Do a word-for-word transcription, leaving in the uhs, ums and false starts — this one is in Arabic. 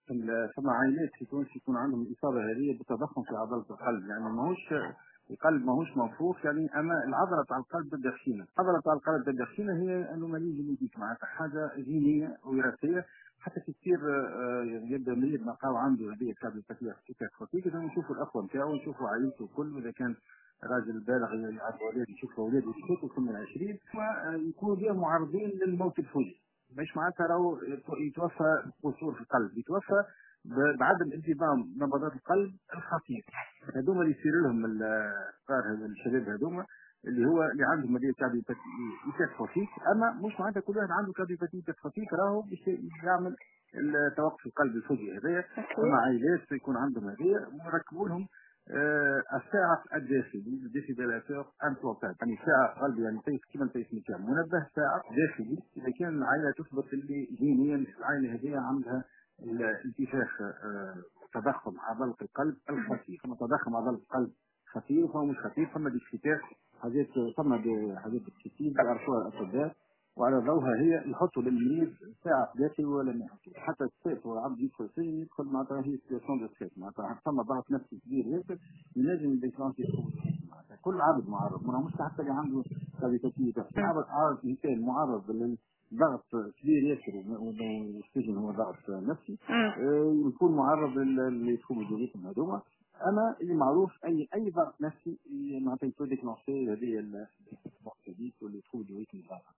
ال ثم عائلات في تونس يكون عندهم الإصابة هذه بتضخم في عضلة القلب، يعني ماهوش القلب ماهوش موقوف يعني، أما العضلة تاع القلب تبدا تخينة، العضلة تاع القلب تبدا تخينة هي أنومالي جينيتيك معناتها حاجة جينية وراثية، حتى كي تصير آآ يبدا مريض نلقاو عنده هذه الكارديوباثية خفيفة إذا نشوفوا الأخوة نتاعو نشوفوا عائلته الكل، وإذا كان راجل بالغ يعرف أولاد يشوفوا أولاده يشوفوا من العشرين ويكونوا غير معرضين للموت الفجئي. مش معناتها راهو يتوفى قصور في القلب، يتوفى ب- بعدم انتظام نبضات القلب الخفيف. هذوما اللي يصير لهم الصغار هذا الشباب هذوما اللي هو اللي عندهم مدير كارديوباثية خفيف، اما مش معناتها كل واحد عنده كارديوباثية خفيف راهو باش يعمل توقف القلب الفجئي هذايا. ثم أكيد. عائلات يكون عندهم هذايا ونركبوا لهم آه، الساعة الداخلي ديفيبراتور امبلانتات، يعني ساعة قلب يعني تيس كيما تيس ميكان منبه ساعة داخلي. إذا كان العائلة تثبت اللي جينيا العائلة هذه عندها الانتفاخ آه، تضخم عضلة القلب الخفيف، ثم تضخم عضلة القلب خفيف أو مش خفيف، ثم ديسكيتاس حاجات ثم حاجات كتير يعرفوها الأطباء، وعلى ضوءها هي يحطوا للمريض ساعة داخلي ولا ما يحطوا حتى السيف والعبد يدخل فيه يدخل معناتها هي سيتياسيون دو ستريس، معناتها ثم ضغط نفسي كبير ياسر ينجم يديكلانشي معناتها كل عبد معرض، ما مش حتى اللي عنده كافيتاتية عبد عارض انسان معرض للضغط كبير ياسر والسجن هو ضغط نفسي مم. آه، يكون معرض لدخول الجريمة هذوما. اما اللي معروف اي اي ضغط نفسي معناتها يديكلانشي هذه الضغط هذيك واللي يدخل الجريمة